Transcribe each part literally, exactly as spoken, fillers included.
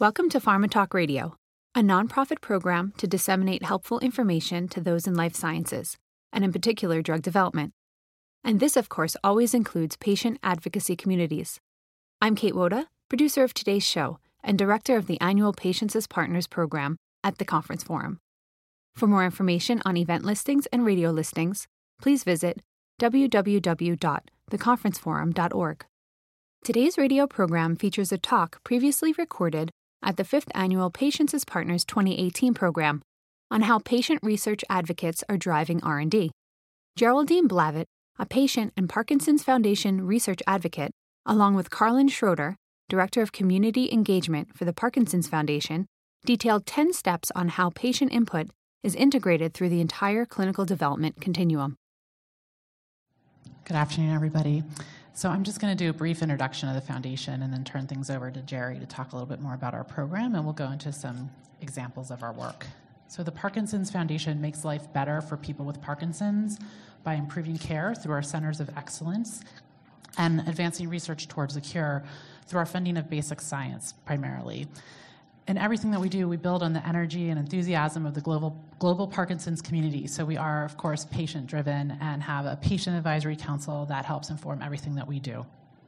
Welcome to Pharma Talk Radio, a nonprofit program to disseminate helpful information to those in life sciences, and in particular drug development. And this, of course, always includes patient advocacy communities. I'm Kate Woda, producer of today's show and director of the annual Patients as Partners program at the Conference Forum. For more information on event listings and radio listings, please visit w w w dot the conference forum dot org. Today's radio program features a talk previously recorded at the fifth Annual Patients as Partners twenty eighteen program on how patient research advocates are driving R and D. Geraldine Blavitt, a patient and Parkinson's Foundation research advocate, along with Carlin Schroeder, Director of Community Engagement for the Parkinson's Foundation, detailed ten steps on how patient input is integrated through the entire clinical development continuum. Good afternoon, everybody. So I'm just going to do a brief introduction of the foundation and then turn things over to Jerry to talk a little bit more about our program, and we'll go into some examples of our work. So the Parkinson's Foundation makes life better for people with Parkinson's by improving care through our centers of excellence and advancing research towards a cure through our funding of basic science primarily. In everything that we do, we build on the energy and enthusiasm of the global global Parkinson's community. So we are, of course, patient-driven and have a patient advisory council that helps inform everything that we do.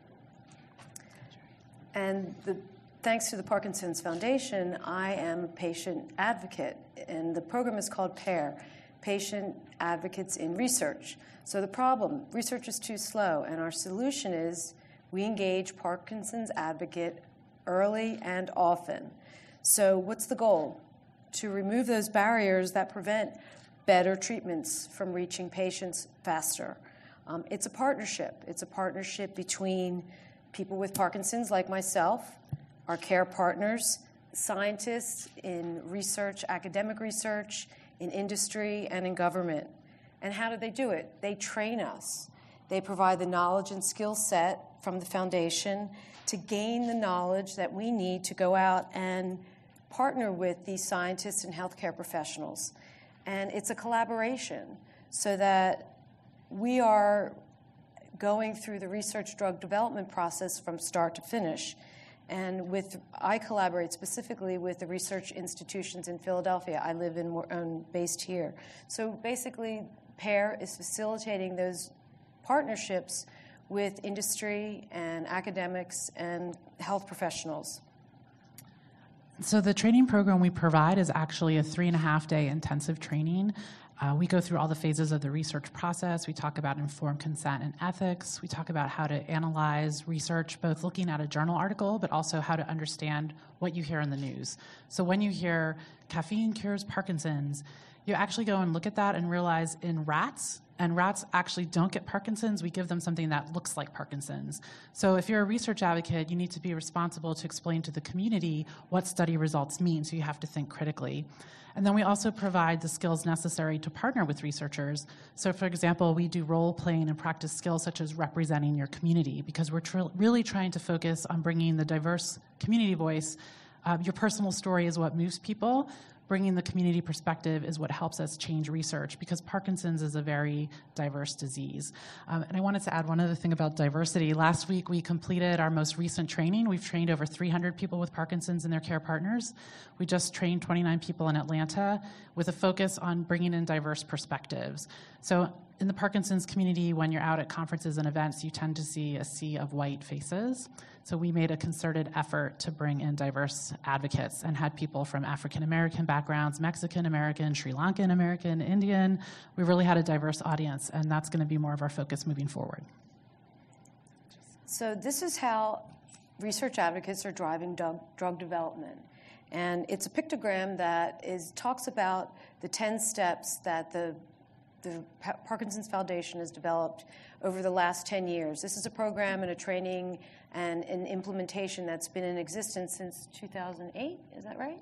And the, thanks to the Parkinson's Foundation, I am a patient advocate, and the program is called PAIR, Patient Advocates in Research. So the problem, research is too slow, and our solution is we engage Parkinson's advocate early and often. So what's the goal? To remove those barriers that prevent better treatments from reaching patients faster. Um, it's a partnership. It's a partnership between people with Parkinson's like myself, our care partners, scientists in research, academic research, in industry, and in government. And how do they do it? They train us. They provide the knowledge and skill set from the foundation to gain the knowledge that we need to go out and partner with these scientists and healthcare professionals. And it's a collaboration so that we are going through the research drug development process from start to finish. And with, I collaborate specifically with the research institutions in Philadelphia. I live in, um, based here. So basically, PAIR is facilitating those partnerships with industry and academics and health professionals. So the training program we provide is actually a three and a half day intensive training. Uh, we go through all the phases of the research process. We talk about informed consent and ethics. We talk about how to analyze research, both looking at a journal article, but also how to understand what you hear in the news. So when you hear caffeine cures Parkinson's, you actually go and look at that and realize in rats, and rats actually don't get Parkinson's, we give them something that looks like Parkinson's. So if you're a research advocate, you need to be responsible to explain to the community what study results mean, so you have to think critically. And then we also provide the skills necessary to partner with researchers. So for example, we do role-playing and practice skills such as representing your community, because we're tr- really trying to focus on bringing the diverse community voice. Uh, your personal story is what moves people. Bringing the community perspective is what helps us change research, because Parkinson's is a very diverse disease. Um, and I wanted to add one other thing about diversity. Last week, we completed our most recent training. We've trained over three hundred people with Parkinson's and their care partners. We just trained twenty-nine people in Atlanta with a focus on bringing in diverse perspectives. So in the Parkinson's community, when you're out at conferences and events, you tend to see a sea of white faces. So we made a concerted effort to bring in diverse advocates and had people from African American backgrounds, Mexican American, Sri Lankan American, Indian. We really had a diverse audience, and that's going to be more of our focus moving forward. So this is how research advocates are driving drug, drug development. And it's a pictogram that is talks about the ten steps that the the Parkinson's Foundation has developed over the last ten years. This is a program and a training and an implementation that's been in existence since two thousand eight, is that right?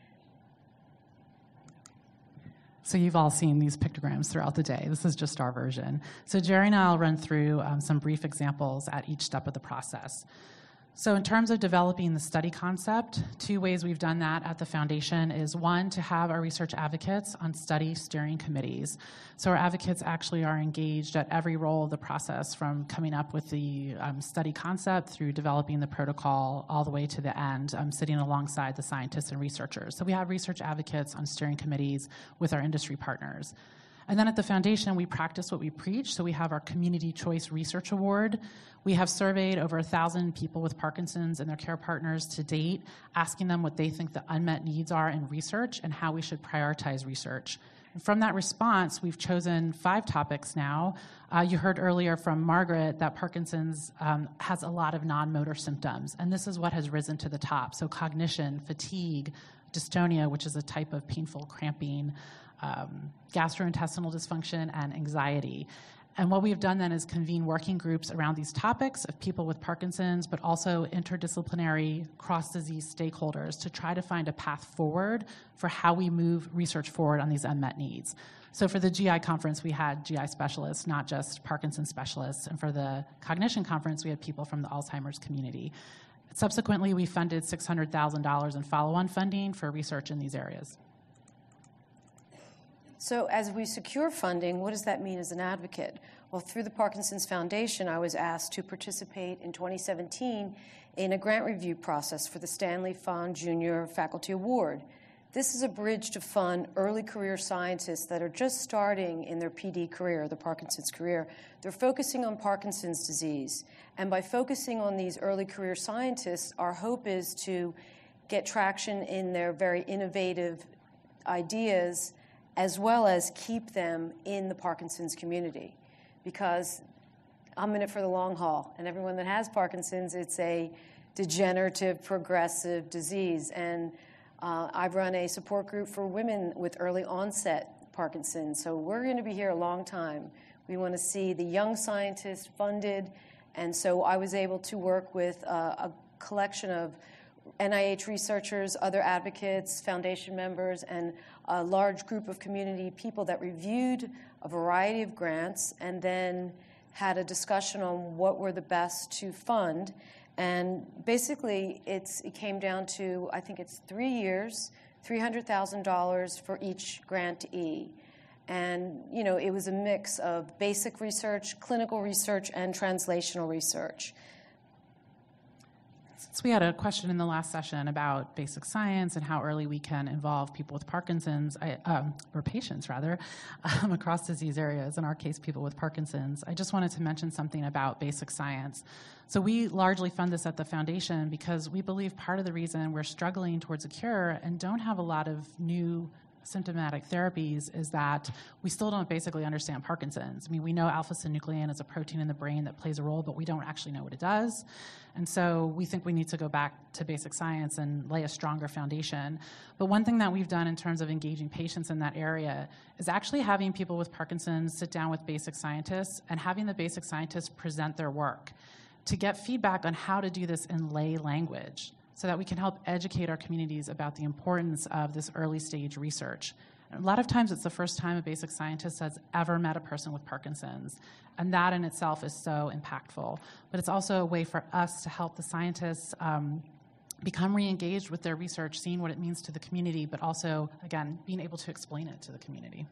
So you've all seen these pictograms throughout the day. This is just our version. So Jerry and I will run through um, some brief examples at each step of the process. So in terms of developing the study concept, two ways we've done that at the foundation is one, to have our research advocates on study steering committees. So our advocates actually are engaged at every role of the process, from coming up with the um, study concept through developing the protocol all the way to the end, um, sitting alongside the scientists and researchers. So we have research advocates on steering committees with our industry partners. And then at the foundation, we practice what we preach. So we have our Community Choice Research Award. We have surveyed over one thousand people with Parkinson's and their care partners to date, asking them what they think the unmet needs are in research and how we should prioritize research. And from that response, we've chosen five topics now. Uh, you heard earlier from Margaret that Parkinson's um, has a lot of non-motor symptoms, and this is what has risen to the top. So cognition, fatigue, dystonia, which is a type of painful cramping, Um, gastrointestinal dysfunction, and anxiety. And what we've done then is convene working groups around these topics of people with Parkinson's, but also interdisciplinary cross-disease stakeholders to try to find a path forward for how we move research forward on these unmet needs. So for the G I conference, we had G I specialists, not just Parkinson's specialists. And for the cognition conference, we had people from the Alzheimer's community. Subsequently, we funded six hundred thousand dollars in follow-on funding for research in these areas. So as we secure funding, what does that mean as an advocate? Well, through the Parkinson's Foundation, I was asked to participate in twenty seventeen in a grant review process for the Stanley Fond Junior Faculty Award. This is a bridge to fund early career scientists that are just starting in their P D career, the Parkinson's career. They're focusing on Parkinson's disease. And by focusing on these early career scientists, our hope is to get traction in their very innovative ideas, as well as keep them in the Parkinson's community. Because I'm in it for the long haul, and everyone that has Parkinson's, it's a degenerative, progressive disease. And uh, I've run a support group for women with early onset Parkinson's, so we're going to be here a long time. We want to see the young scientists funded, and so I was able to work with uh, a collection of N I H researchers, other advocates, foundation members, and a large group of community people that reviewed a variety of grants and then had a discussion on what were the best to fund. And basically, it's, it came down to, I think it's three years, three hundred thousand dollars for each grantee. And, you know, it was a mix of basic research, clinical research, and translational research. So we had a question in the last session about basic science and how early we can involve people with Parkinson's, I, um, or patients rather, um, across disease areas, in our case, people with Parkinson's. I just wanted to mention something about basic science. So we largely fund this at the foundation because we believe part of the reason we're struggling towards a cure and don't have a lot of new symptomatic therapies is that we still don't basically understand Parkinson's. I mean, we know alpha-synuclein is a protein in the brain that plays a role, but we don't actually know what it does. And so we think we need to go back to basic science and lay a stronger foundation. But one thing that we've done in terms of engaging patients in that area is actually having people with Parkinson's sit down with basic scientists and having the basic scientists present their work to get feedback on how to do this in lay language, so that we can help educate our communities about the importance of this early stage research. A lot of times it's the first time a basic scientist has ever met a person with Parkinson's, and that in itself is so impactful. But it's also a way for us to help the scientists um, become re-engaged with their research, seeing what it means to the community, but also, again, being able to explain it to the community.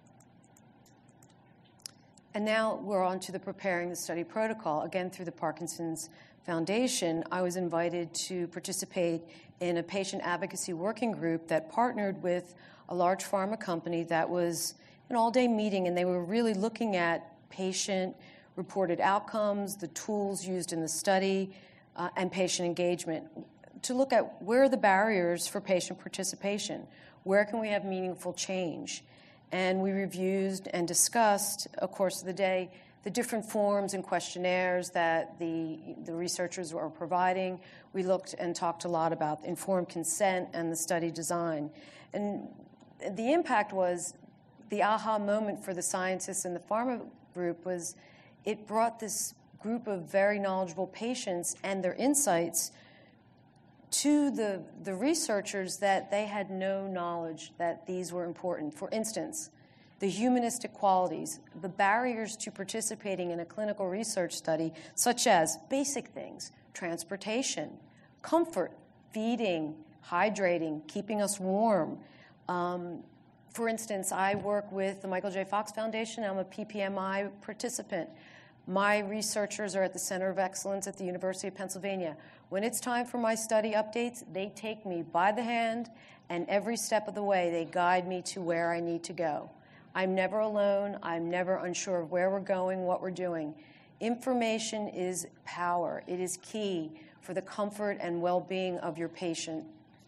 And now we're on to the preparing the study protocol. Again, through the Parkinson's Foundation, I was invited to participate in a patient advocacy working group that partnered with a large pharma company that was an all-day meeting, and they were really looking at patient-reported outcomes, the tools used in the study, uh, and patient engagement, to look at where are the barriers for patient participation, where can we have meaningful change. And we reviewed and discussed, of course, of the day, the different forms and questionnaires that the, the researchers were providing. We looked and talked a lot about informed consent and the study design. And the impact was, the aha moment for the scientists in the pharma group was it brought this group of very knowledgeable patients and their insights to the, the researchers that they had no knowledge that these were important. For instance, the humanistic qualities, the barriers to participating in a clinical research study, such as basic things, transportation, comfort, feeding, hydrating, keeping us warm. Um, for instance, I work with the Michael J. Fox Foundation. I'm a P P M I participant. My researchers are at the Center of Excellence at the University of Pennsylvania. When it's time for my study updates, they take me by the hand, and every step of the way, they guide me to where I need to go. I'm never alone. I'm never unsure of where we're going, what we're doing. Information is power. It is key for the comfort and well-being of your patient.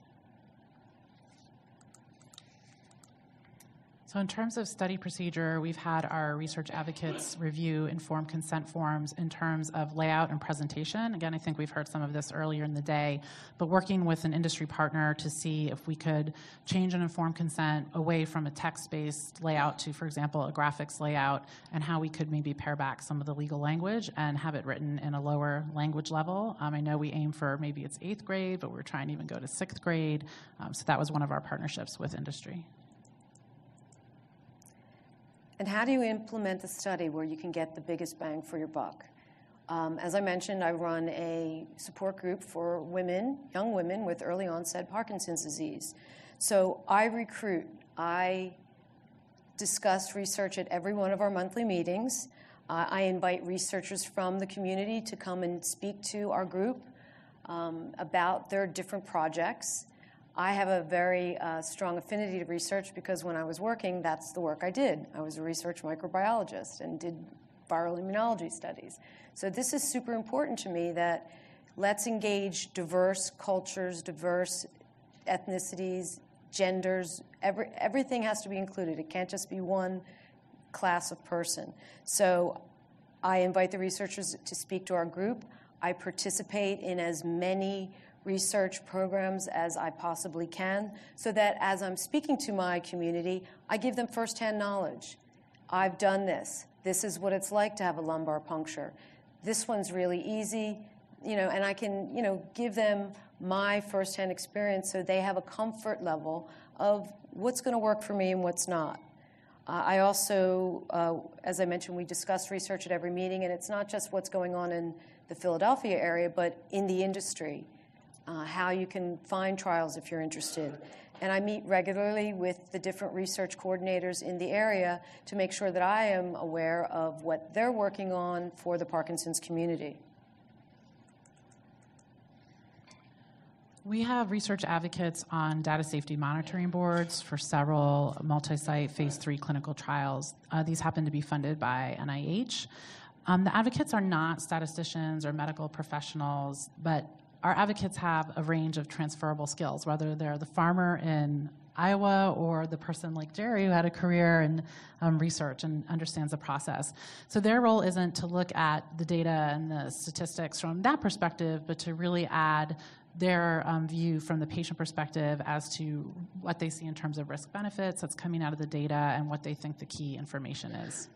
So in terms of study procedure, we've had our research advocates review informed consent forms in terms of layout and presentation. Again, I think we've heard some of this earlier in the day, but working with an industry partner to see if we could change an informed consent away from a text-based layout to, for example, a graphics layout, and how we could maybe pare back some of the legal language and have it written in a lower language level. Um, I know we aim for maybe it's eighth grade, but we're trying to even go to sixth grade. Um, so that was one of our partnerships with industry. And how do you implement the study where you can get the biggest bang for your buck? Um, as I mentioned, I run a support group for women, young women with early onset Parkinson's disease. So I recruit. I discuss research at every one of our monthly meetings. Uh, I invite researchers from the community to come and speak to our group um, about their different projects. I have a very uh, strong affinity to research because when I was working, that's the work I did. I was a research microbiologist and did viral immunology studies. So this is super important to me that let's engage diverse cultures, diverse ethnicities, genders. Every, everything has to be included. It can't just be one class of person. So I invite the researchers to speak to our group. I participate in as many research programs as I possibly can, so that as I'm speaking to my community, I give them firsthand knowledge. I've done this. This is what it's like to have a lumbar puncture. This one's really easy, you know, and I can, you know, give them my firsthand experience so they have a comfort level of what's going to work for me and what's not. Uh, I also, uh, as I mentioned, we discuss research at every meeting, and it's not just what's going on in the Philadelphia area, but in the industry. Uh, how you can find trials if you're interested. And I meet regularly with the different research coordinators in the area to make sure that I am aware of what they're working on for the Parkinson's community. We have research advocates on data safety monitoring boards for several multi-site phase three clinical trials. Uh, these happen to be funded by N I H. Um, the advocates are not statisticians or medical professionals, but our advocates have a range of transferable skills, whether they're the farmer in Iowa or the person like Jerry who had a career in um, research and understands the process. So their role isn't to look at the data and the statistics from that perspective, but to really add their um, view from the patient perspective as to what they see in terms of risk benefits that's coming out of the data and what they think the key information is.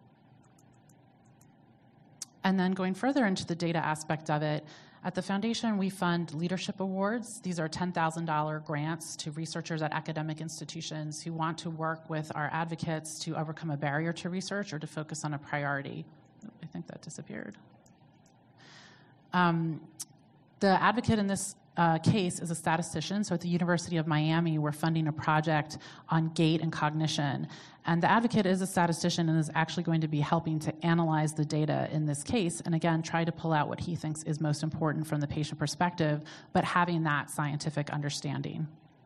And then going further into the data aspect of it, at the foundation, we fund leadership awards. These are ten thousand dollars grants to researchers at academic institutions who want to work with our advocates to overcome a barrier to research or to focus on a priority. I think that disappeared. Um, the advocate in this uh, case is a statistician. So at the University of Miami, we're funding a project on gait and cognition. And the advocate is a statistician and is actually going to be helping to analyze the data in this case, and again, try to pull out what he thinks is most important from the patient perspective, but having that scientific understanding.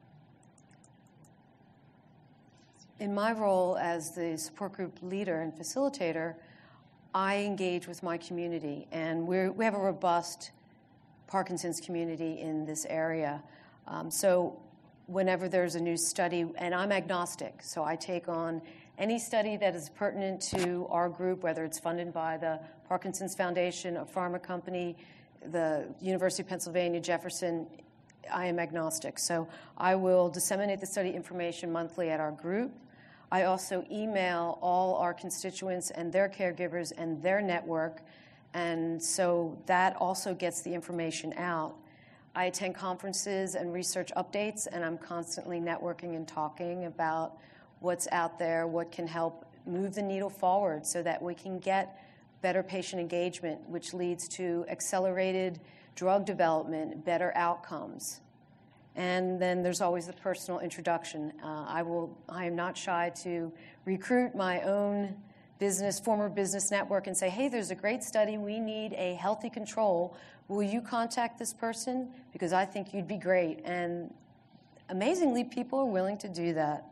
In my role as the support group leader and facilitator, I engage with my community, and we're, we have a robust Parkinson's community in this area. Um, so whenever there's a new study, and I'm agnostic, so I take on any study that is pertinent to our group, whether it's funded by the Parkinson's Foundation, a pharma company, the University of Pennsylvania, Jefferson, I am agnostic. So I will disseminate the study information monthly at our group. I also email all our constituents and their caregivers and their network, and so that also gets the information out. I attend conferences and research updates, and I'm constantly networking and talking about what's out there, what can help move the needle forward so that we can get better patient engagement, which leads to accelerated drug development, better outcomes. And then there's always the personal introduction. Uh, I will. I am not shy to recruit my own business, former business network, and say, hey, there's a great study. We need a healthy control. Will you contact this person? Because I think you'd be great. And amazingly, people are willing to do that.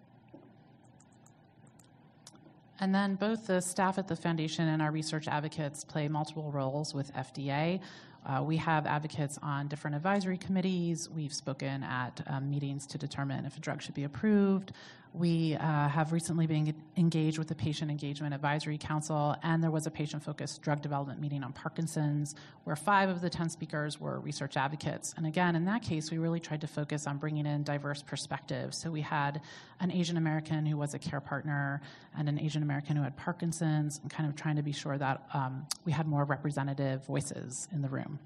And then both the staff at the foundation and our research advocates play multiple roles with F D A. Uh, we have advocates on different advisory committees. We've spoken at um, meetings to determine if a drug should be approved. We uh, have recently been engaged with the Patient Engagement Advisory Council, and there was a patient-focused drug development meeting on Parkinson's, where five of the ten speakers were research advocates. And again, in that case, we really tried to focus on bringing in diverse perspectives. So we had an Asian American who was a care partner and an Asian American who had Parkinson's, and kind of trying to be sure that um, we had more representative voices in the room.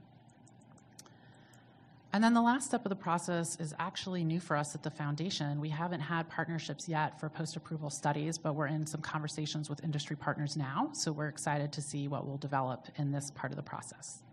And then the last step of the process is actually new for us at the foundation. We haven't had partnerships yet for post-approval studies, but we're in some conversations with industry partners now, so we're excited to see what we'll develop in this part of the process.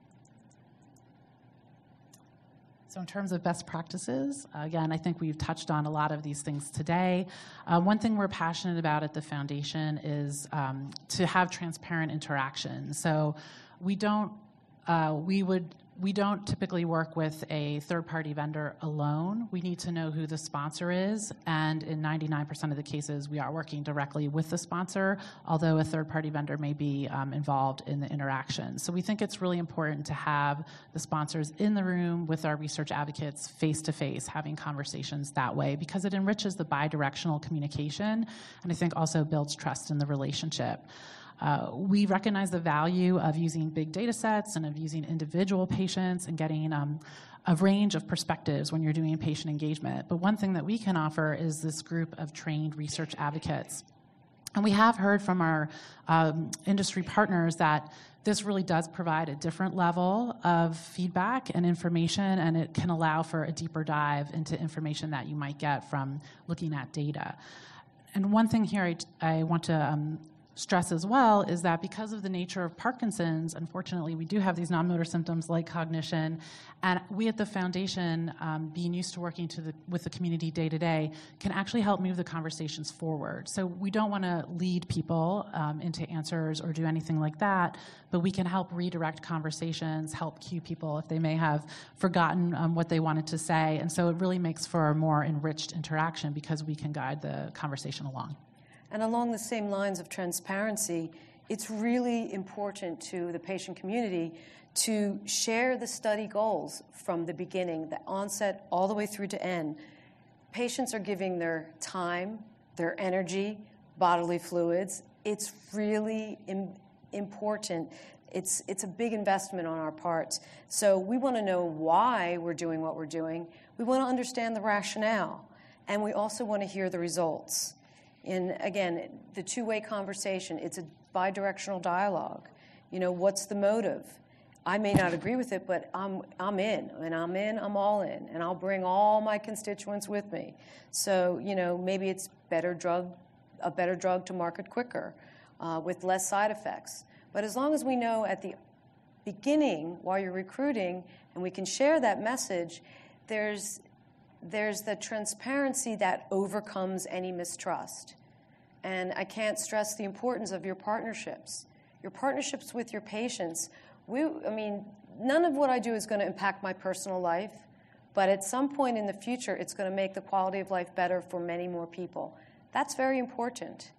So in terms of best practices, again, I think we've touched on a lot of these things today. Uh, one thing we're passionate about at the foundation is um, to have transparent interaction. So we don't, uh, we would, We don't typically work with a third-party vendor alone. We need to know who the sponsor is, and in ninety-nine percent of the cases, we are working directly with the sponsor, although a third-party vendor may be um, involved in the interaction. So we think it's really important to have the sponsors in the room with our research advocates face-to-face, having conversations that way, because it enriches the bi-directional communication, and I think also builds trust in the relationship. Uh, we recognize the value of using big data sets and of using individual patients and getting um, a range of perspectives when you're doing patient engagement. But one thing that we can offer is this group of trained research advocates. And we have heard from our um, industry partners that this really does provide a different level of feedback and information, and it can allow for a deeper dive into information that you might get from looking at data. And one thing here I, I want to um, stress as well is that because of the nature of Parkinson's, unfortunately, we do have these non-motor symptoms like cognition, and we at the foundation, um, being used to working to the, with the community day to day, can actually help move the conversations forward. So we don't want to lead people um, into answers or do anything like that, but we can help redirect conversations, help cue people if they may have forgotten um, what they wanted to say, and so it really makes for a more enriched interaction because we can guide the conversation along. And along the same lines of transparency, it's really important to the patient community to share the study goals from the beginning, the onset all the way through to end. Patients are giving their time, their energy, bodily fluids. It's really im- important. It's, it's a big investment on our parts. So we want to know why we're doing what we're doing. We want to understand the rationale. And we also want to hear the results. And again, the two-way conversation, it's a bi-directional dialogue. You know, what's the motive? I may not agree with it, but I'm, I'm in. And I'm in, I'm all in. And I'll bring all my constituents with me. So, you know, maybe it's better drug, a better drug to market quicker uh, with less side effects. But as long as we know at the beginning, while you're recruiting, and we can share that message, there's there's the transparency that overcomes any mistrust. And I can't stress the importance of your partnerships. Your partnerships with your patients. We, I mean, none of what I do is going to impact my personal life, but at some point in the future, it's going to make the quality of life better for many more people. That's very important.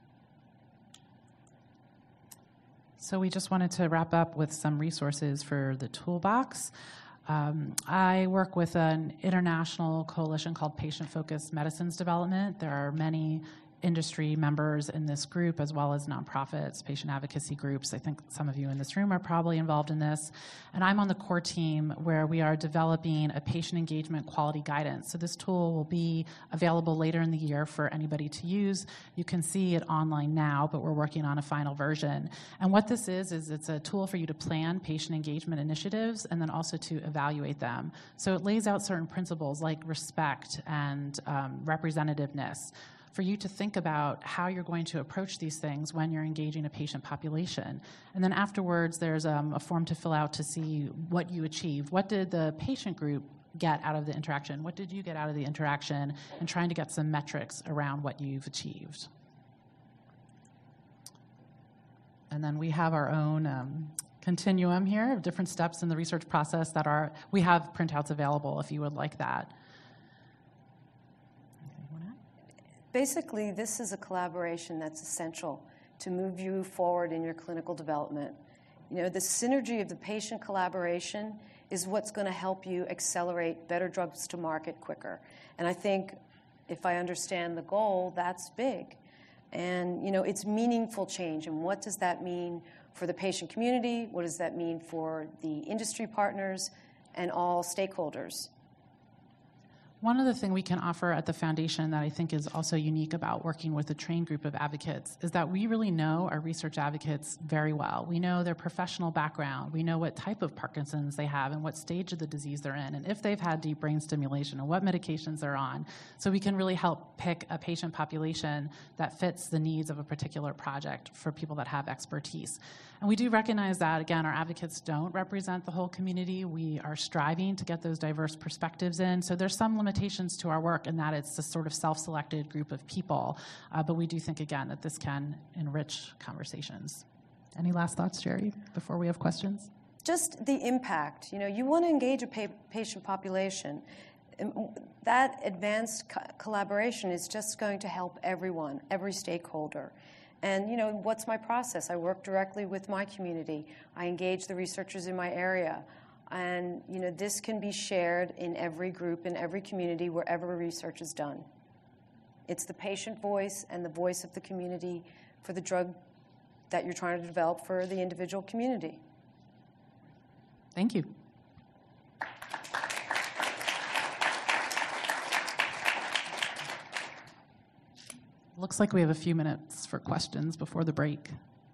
So we just wanted to wrap up with some resources for the toolbox. Um, I work with an international coalition called Patient Focused Medicines Development. There are many industry members in this group, as well as nonprofits, patient advocacy groups. I think some of you in this room are probably involved in this. And I'm on the core team where we are developing a patient engagement quality guidance. So this tool will be available later in the year for anybody to use. You can see it online now, but we're working on a final version. And what this is, is it's a tool for you to plan patient engagement initiatives and then also to evaluate them. So it lays out certain principles like respect and um, representativeness. for you to think about how you're going to approach these things when you're engaging a patient population. And then afterwards, there's um, a form to fill out to see what you achieved. What did the patient group get out of the interaction? What did you get out of the interaction? And trying to get some metrics around what you've achieved. And then we have our own um, continuum here of different steps in the research process that are, we have printouts available if you would like that. Basically, this is a collaboration that's essential to move you forward in your clinical development. You know, the synergy of the patient collaboration is what's going to help you accelerate better drugs to market quicker. And I think, if I understand the goal, that's big. And, you know, it's meaningful change. And what does that mean for the patient community? What does that mean for the industry partners and all stakeholders? One other thing we can offer at the foundation that I think is also unique about working with a trained group of advocates is that we really know our research advocates very well. We know their professional background. We know what type of Parkinson's they have and what stage of the disease they're in, and if they've had deep brain stimulation and what medications they're on. So we can really help pick a patient population that fits the needs of a particular project for people that have expertise. And we do recognize that, again, our advocates don't represent the whole community. We are striving to get those diverse perspectives in. So there's some limitations to our work in that it's a sort of self-selected group of people. Uh, but we do think, again, that this can enrich conversations. Any last thoughts, Jerry, before we have questions? Just the impact. You know, you want to engage a pa- patient population. That advanced co- collaboration is just going to help everyone, every stakeholder. And, you know, what's my process? I work directly with my community. I engage the researchers in my area. And, you know, this can be shared in every group, in every community, wherever research is done. It's the patient voice and the voice of the community for the drug that you're trying to develop for the individual community. Thank you. Looks like we have a few minutes for questions before the break.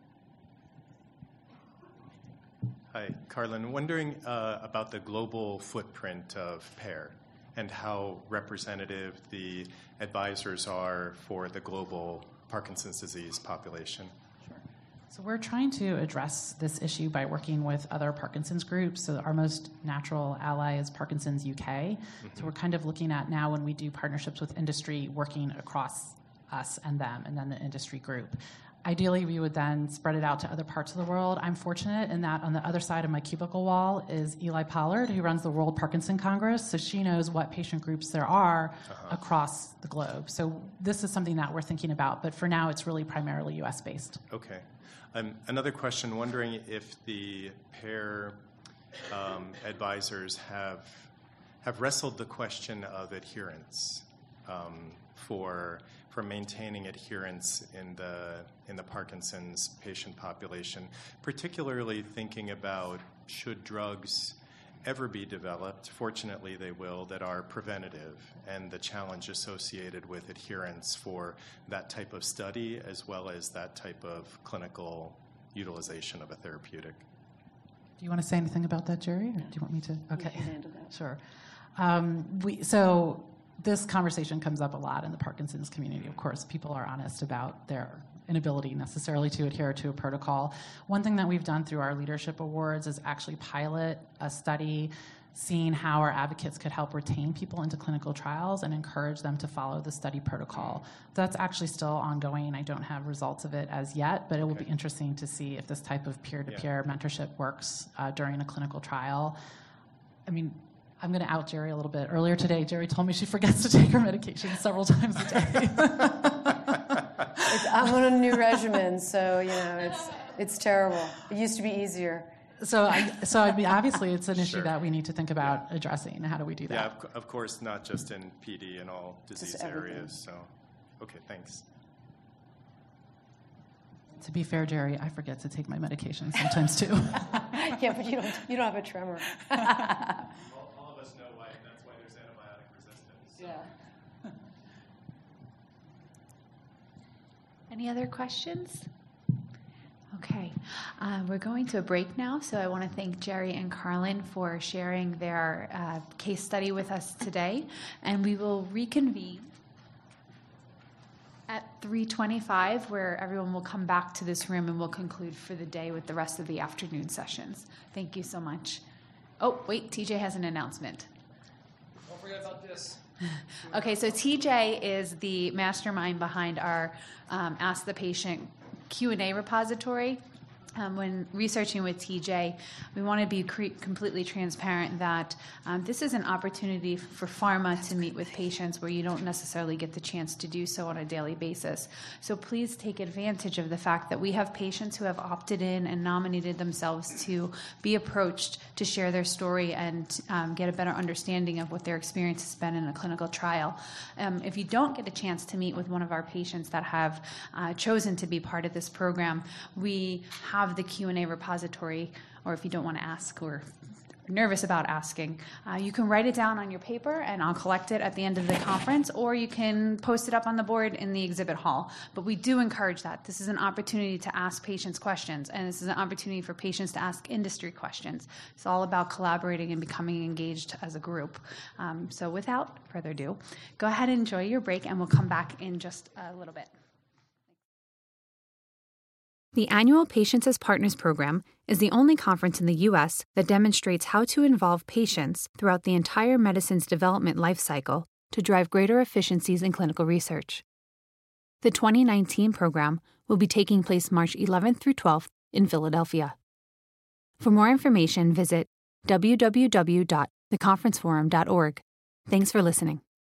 Hi, Carlin. Wondering uh, about the global footprint of PEAR and how representative the advisors are for the global Parkinson's disease population. Sure. So we're trying to address this issue by working with other Parkinson's groups. So our most natural ally is Parkinson's U K. Mm-hmm. So we're kind of looking at now when we do partnerships with industry, working across us and them, and then the industry group. Ideally, we would then spread it out to other parts of the world. I'm fortunate in that on the other side of my cubicle wall is Eli Pollard, who runs the World Parkinson Congress, so she knows what patient groups there are uh-huh. across the globe. So this is something that we're thinking about, but for now, it's really primarily U S based. Okay. Um, another question, wondering if the PEAR um, advisors have, have wrestled the question of adherence um, for for maintaining adherence in the in the Parkinson's patient population, particularly thinking about should drugs ever be developed, fortunately they will, that are preventative, and the challenge associated with adherence for that type of study as well as that type of clinical utilization of a therapeutic. Do you want to say anything about that, Jerry, or do you want me to? Okay, sure. Um, we so. This conversation comes up a lot in the Parkinson's community. Of course, people are honest about their inability necessarily to adhere to a protocol. One thing that we've done through our leadership awards is actually pilot a study seeing how our advocates could help retain people into clinical trials and encourage them to follow the study protocol. That's actually still ongoing. I don't have results of it as yet, but it will okay. be interesting to see if this type of peer-to-peer yeah. mentorship works uh, during a clinical trial. I mean, I'm going to out Jerry a little bit. Earlier today, Jerry told me she forgets to take her medication several times a day. I'm on a new regimen, so you know it's it's terrible. It used to be easier. So, I, so I mean, obviously, it's an issue sure. that we need to think about yeah. addressing. How do we do that? Yeah, of, of course, not just in P D and all disease areas. So, okay, thanks. To be fair, Jerry, I forget to take my medication sometimes too. Yeah, but you don't you don't have a tremor. Yeah. Any other questions? Okay. Uh, we're going to a break now, so I want to thank Jerry and Carlin for sharing their uh, case study with us today, and we will reconvene At three twenty-five, where everyone will come back to this room and we'll conclude for the day with the rest of the afternoon sessions. Thank you so much. Oh, wait, T J has an announcement. Don't forget about this. Okay, so T J is the mastermind behind our um, Ask the Patient Q and A repository. Um, when researching with T J, we want to be cre- completely transparent that um, this is an opportunity for pharma to meet with patients where you don't necessarily get the chance to do so on a daily basis. So please take advantage of the fact that we have patients who have opted in and nominated themselves to be approached to share their story and um, get a better understanding of what their experience has been in a clinical trial. Um, if you don't get a chance to meet with one of our patients that have uh, chosen to be part of this program, we have the Q and A repository, or if you don't want to ask or are nervous about asking, uh, you can write it down on your paper and I'll collect it at the end of the conference, or you can post it up on the board in the exhibit hall. But we do encourage that. This is an opportunity to ask patients questions, and this is an opportunity for patients to ask industry questions. It's all about collaborating and becoming engaged as a group. Um, so without further ado, go ahead and enjoy your break, and we'll come back in just a little bit. The annual Patients as Partners program is the only conference in the U S that demonstrates how to involve patients throughout the entire medicine's development life cycle to drive greater efficiencies in clinical research. The twenty nineteen program will be taking place March eleventh through twelfth in Philadelphia. For more information, visit w w w dot the conference forum dot org. Thanks for listening.